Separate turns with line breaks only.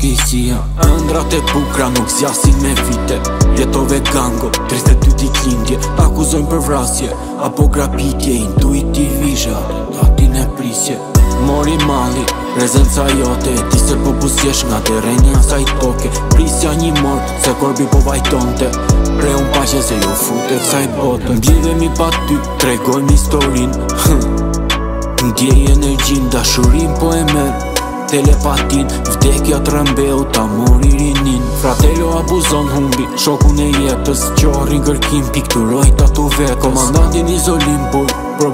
padisia. Ëndrat e bukra nuk zjasin me vite. Jetove gango, 32 dit lindje. Akuzojnë për vrasje, apo grapitje. Intuitiv isha, datin e prisje. Mori mali, prezenca jote. Ti se po busjesh nga terrenja saj toke. Prisja një mort, se korbi po vajtonte. Pre unë pashe se jo fute kësaj bote. Mblidhemi pa ty, tregojmë historin. Ndjej energjin, dashurin po e merë. Telepatin, vdekja të rëmbeu, ta mori rinin. Fratello abuzon humbi, shokun e jetës. Qorrin kërkim, pikturoj tatu vetë. Komandantin izolim, por